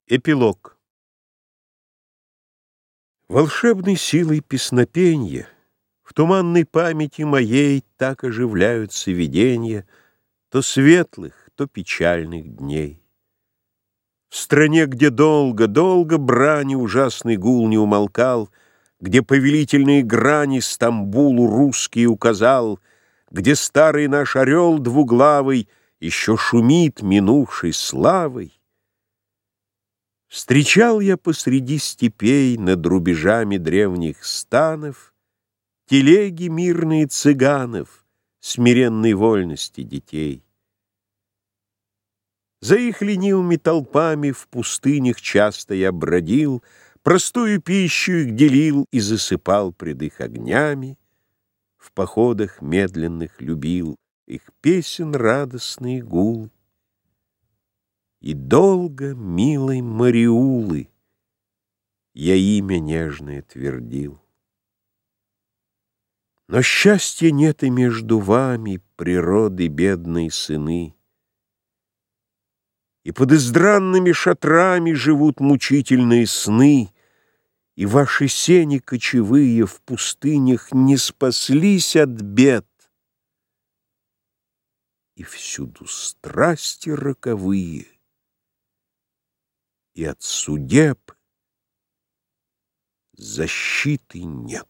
Эпилог. Волшебной силой песнопенья в туманной памяти моей так оживляются виденья то светлых, то печальных дней. В стране, где долго брани ужасный гул не умолкал, где повелительные грани Стамбулу русский указал, где старый наш орел двуглавый еще шумит минувшей славой, встречал я посреди степей над рубежами древних станов телеги мирные цыганов, смиренной вольности детей. За их ленивыми толпами в пустынях часто я бродил, простую пищу их делил и засыпал пред их огнями, в походах медленных любил их песен радостный гул. И долго милой Мариулы я имя нежное твердил. Но счастья нет и между вами, природы бедные сыны, и под издранными шатрами живут мучительные сны, и ваши сени кочевые в пустынях не спаслись от бед, и всюду страсти роковые, и от судеб защиты нет.